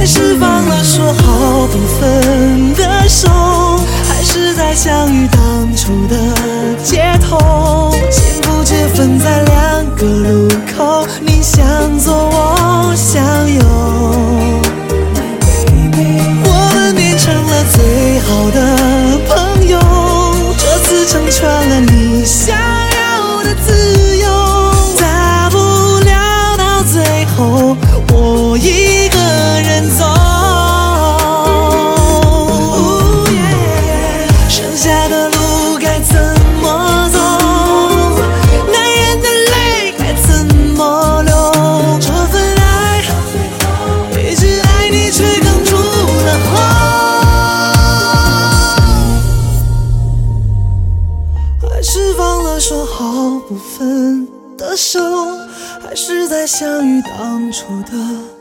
还是放了说好不分的手，还是在相遇当初的街头，幸福只分在两个路口，你向左我向右，我们变成了最好的朋友，这次成全了你想要的自由，大不了到最后我一个人走，剩下的路该怎么走，男人的泪该怎么流，这份爱一直爱你却哽住了喉，还是放了说好不分的手，还是在相遇当初的